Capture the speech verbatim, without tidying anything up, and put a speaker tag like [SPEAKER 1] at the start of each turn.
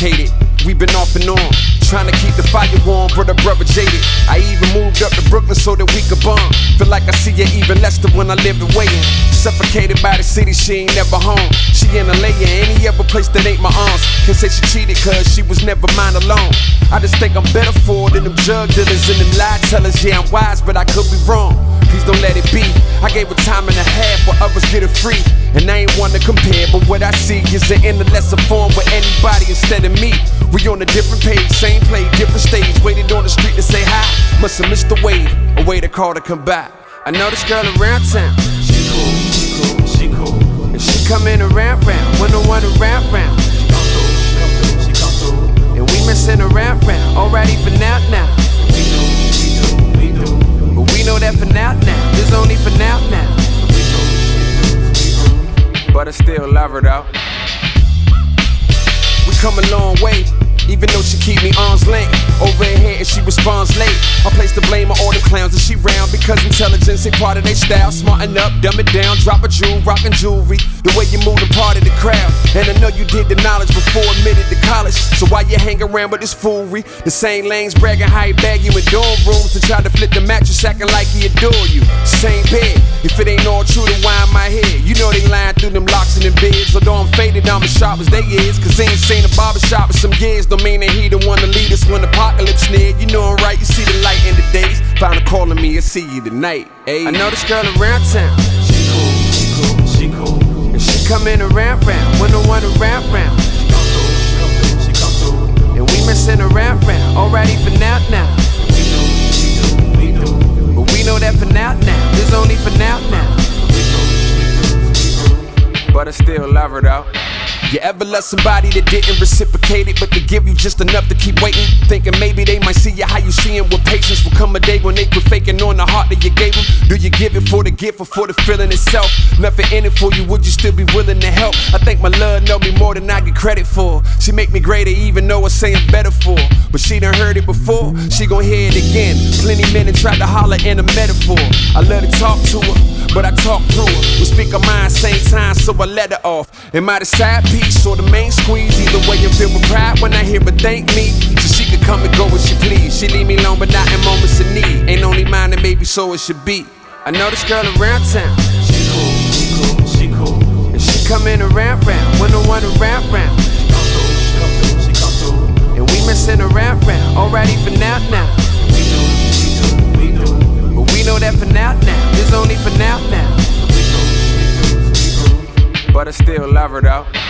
[SPEAKER 1] reciprocated. We've been off and on, trying to keep the fire warm, but her brother jaded. I even moved up to Brooklyn so that we could bond. Feel like I see her even less than when I lived away. Suffocated by the city, she ain't never home. She in L A or any other place that ain't my arms. Can say she cheated cause she was never mine alone. I just think I'm better for it than them drug dealers and them lie tellers. Yeah, I'm wise, but I could be wrong. Please don't let it be. I gave her time and a half while others get it free. And I ain't one to compare, but what I see is an endless form with anybody instead of me. We on a different page, same play, different stage. Waited on the street to say hi. Must have missed the wave, a way to call to come back. I know this girl around town. She cool, she cool, she cool. And she come in around round, when no one around round. She come through, she come through, she come through. And we messing around round, alright even now now. We do, we do, we do. But we know that for now now, this only for now now. We do, we do, we do. But I still love her though. We come a long way, even though she keep me arm's length. Over her head and she responds late. I place the blame on all the clowns that she round, because intelligence ain't part of their style. Smarten up, dumb it down, drop a jewel, rockin' jewelry. The way you move the part of the crowd. And I know you did the knowledge before admitted to college. So why you hang around with this foolery? The same lanes bragging how he bag you in dorm rooms and try to flip the mattress acting like he adore you. Same bed, if it ain't all true, then why in my head? You know they lying through them locks in them beds. Although I'm faded, I'm as sharp as they is. Cause they ain't seen a barbershop in some years. Don't mean that he the one to lead us when the apocalypse near. You know I'm right, you see the light in the days. Found her calling me, I see you tonight. Ay. I know this girl around town. She cool, she cool, she cool. And she come in around round, when no one around round. She come through, she come through, she come through. And we messing around round, alright even now now. We do, we do, we do. But we know that for now now, this only for now now. We do, we do, we do. But I still love her though. You ever love somebody that didn't reciprocate it, but they give you just enough to keep waiting? Thinking maybe they might see you how you see them with patience. Will come a day when they quit faking on the heart that you gave them. Do you give it for the gift or for the feeling itself? Nothing in it for you, would you still be willing to help? I think my love know me more than I get credit for. She make me greater even though I say I'm better for. But she done heard it before, she gon' hear it again. Plenty men that tried to holler in a metaphor. I love to talk to her, but I talk through her. We speak our mind same time, so I let her off. Am I the side piece or the main squeeze? Either way I feel with pride when I hear her thank me. So she could come and go as she please. She leave me alone but not in moments of need. Ain't only mine and maybe so it should be. I know this girl around town. She cool, she cool, she cool. And she come in around round, when no one around round. She come through, she come through, she come through. And we messing around round, alright even now now. We do, we do, we do. But we know that for now now, this only for now now. But I still love her though.